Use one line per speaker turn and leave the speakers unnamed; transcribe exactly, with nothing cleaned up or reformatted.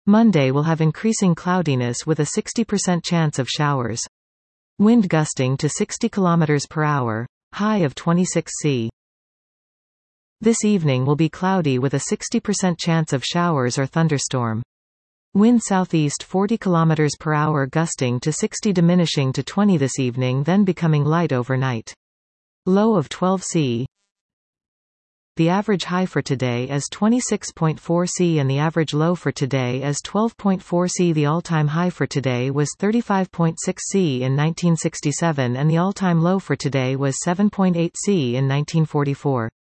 Monday will have increasing cloudiness with a sixty percent chance of showers. Wind gusting to sixty kilometers per hour. High of twenty-six C. This evening will be cloudy with a sixty percent chance of showers or thunderstorm. Wind southeast forty kilometers per hour gusting to sixty, diminishing to twenty this evening, then becoming light overnight. Low of twelve C. The average high for today is twenty-six point four C and the average low for today is twelve point four C. The all-time high for today was thirty-five point six C in nineteen sixty-seven and the all-time low for today was seven point eight C in nineteen forty-four.